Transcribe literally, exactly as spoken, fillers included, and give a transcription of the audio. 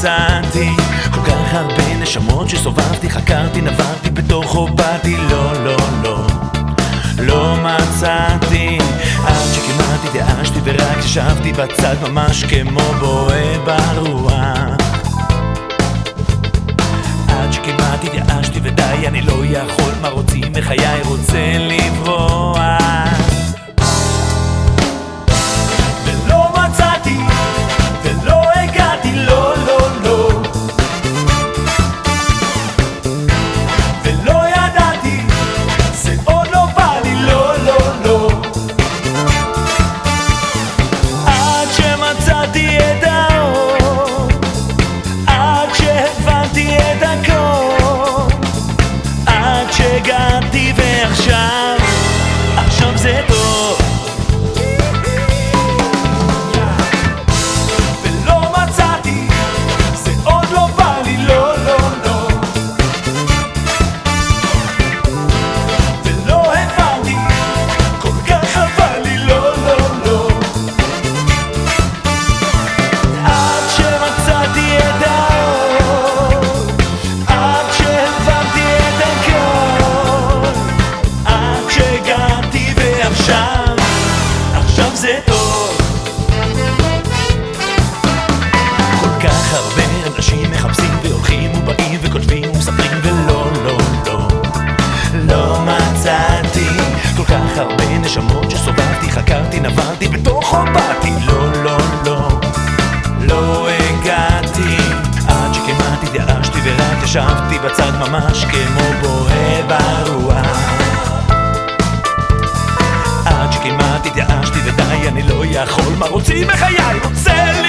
מצאתי כל כך הרבה נשמות שסובבתי, חקרתי, נברתי בתוכו, באתי, לא, לא, לא, לא מצאתי, עד שכמעט התייאשתי ורק ישבתי בצד ממש כמו בועה ברוח. עד שכמעט התייאשתי ודי, אני לא יכול, מה רוצים מחיי, רוצה לברוח. ולא מצאתי ולא הגעתי, לא, לא, לא, ולא ידעתי, זה עוד לא בא לי, לא, לא, לא, עד שמצאתי את האור, עד שהבנתי את הכל, עד שהגעתי ועכשיו, עכשיו זה טוב. ולא מצאתי, זה עוד לא בא לי, לא, לא, לא, ולא הבנתי, כל כך חבל לי, לא, לא, לא, עד שמצאתי את האור, עד שהבנתי את הכל, עד שהגעתי ועכשיו, עכשיו זה טוב. כל כך הרבה אנשים מחפשים והולכים ובאים וכותבים ומספרים ולא, לא, לא, לא מצאתי כל כך הרבה נשמות שסובבתי, חקרתי, נברתי בתוכו, באתי, לא, לא, לא, לא הגעתי, עד שכמעט התייאשתי ורק ישבתי בצד ממש כמו בועה ברוח. עד שכמעט התייאשתי ודי, אני לא יכול, מה רוצים מחיי, רוצה